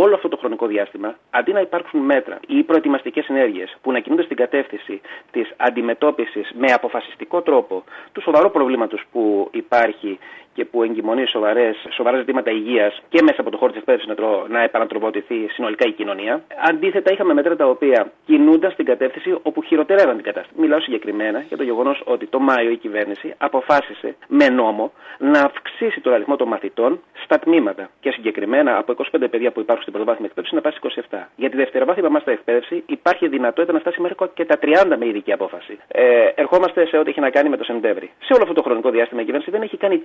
όλο αυτό το χρονικό διάστημα, αντί να υπάρξουν μέτρα ή προετοιμαστικές ενέργειες που να κινούνται στην κατεύθυνση της αντιμετώπισης με αποφασιστικό τρόπο του σοβαρού προβλήματος που υπάρχει και που εγκυμονεί σοβαρά ζητήματα υγείας και μέσα από το χώρο της εκπαίδευσης να επανατροποποιηθεί συνολικά η κοινωνία. Αντίθετα, είχαμε μέτρα τα οποία κινούνταν στην κατεύθυνση όπου χειροτερεύαν την κατάσταση. Μιλάω συγκεκριμένα για το γεγονός ότι το Μάιο η κυβέρνηση αποφάσισε με νόμο να αυξήσει τον αριθμό των μαθητών στα τμήματα. Και συγκεκριμένα από 25 παιδιά που υπάρχουν στην πρωτοβάθμια εκπαίδευση να πάει στις 27. Για τη δευτεροβάθμια μάστα εκπαίδευση υπάρχει δυνατότητα να φτάσει μέχρι και τα 30 με ειδική απόφαση. Ερχόμαστε σε ό,τι έχει να κάνει με το Σεπτέμβρη. Σε όλο αυτό το χρονικό διάστημα η κυβέρνηση δεν έχει κάνει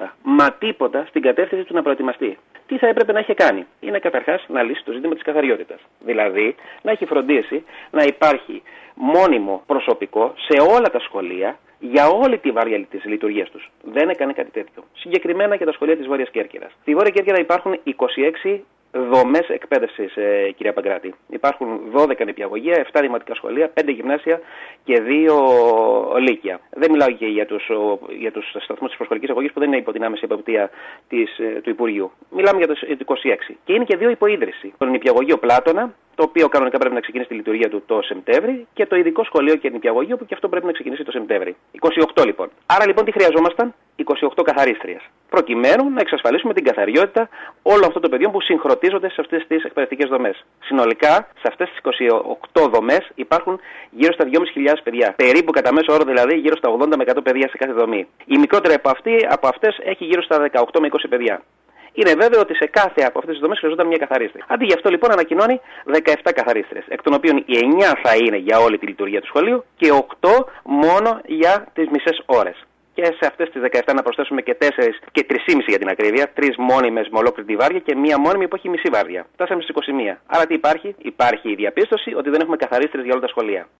τίποτα στην κατεύθυνση του να προετοιμαστεί. Τι θα έπρεπε να έχει κάνει? Είναι καταρχάς να λύσει το ζήτημα της καθαριότητας. Δηλαδή να έχει φροντίσει να υπάρχει μόνιμο προσωπικό σε όλα τα σχολεία για όλη τη βάρια της λειτουργίας τους. Δεν έκανε κάτι τέτοιο. Συγκεκριμένα για τα σχολεία της Βόρειας Κέρκυρας. Στη Βόρεια Κέρκυρα υπάρχουν 26 δομές εκπαίδευσης, κυρία Παγκράτη. Υπάρχουν 12 νηπιαγωγεία, 7 δημοτικά σχολεία, 5 γυμνάσια και 2 λύκεια. Δεν μιλάω και για τους σταθμούς της προσχολικής αγωγής που δεν είναι υπό την άμεση εποπτεία του Υπουργείου. Μιλάμε για το 26. Και είναι και 2 υποίδρυση. Το νηπιαγωγείο Πλάτωνα, το οποίο κανονικά πρέπει να ξεκινήσει τη λειτουργία του το Σεπτέμβρη, και το ειδικό σχολείο και νηπιαγωγείο που και αυτό πρέπει να ξεκινήσει το Σεπτέμβρη. 28 λοιπόν. Άρα λοιπόν τι χρειαζόμασταν? 28 καθαρίστριες. Προκειμένου να εξασφαλίσουμε την καθαριότητα όλων αυτών των παιδιών που συγχρονίζονται σε αυτές τις εκπαιδευτικές δομές. Συνολικά, σε αυτές τις 28 δομές υπάρχουν γύρω στα 2.500 παιδιά. Περίπου κατά μέσο όρο δηλαδή γύρω στα 80 με 100 παιδιά σε κάθε δομή. Η μικρότερη από αυτές έχει γύρω στα 18 με 20 παιδιά. Είναι βέβαιο ότι σε κάθε από αυτές τις δομές χρειαζόταν μια καθαρίστρια. Αντί γι' αυτό λοιπόν ανακοινώνει 17 καθαρίστριες, εκ των οποίων οι 9 θα είναι για όλη τη λειτουργία του σχολείου και 8 μόνο για τις μισές ώρες. Και σε αυτές τις 17 να προσθέσουμε και 4 και 3,5 για την ακρίβεια, 3 μόνιμες με ολόκληρη τη βάρδια και μία μόνιμη που έχει μισή βάρδια. Φτάσαμε στις 21. Άρα τι υπάρχει? Υπάρχει η διαπίστωση ότι δεν έχουμε καθαρίστρες για όλα τα σχολεία.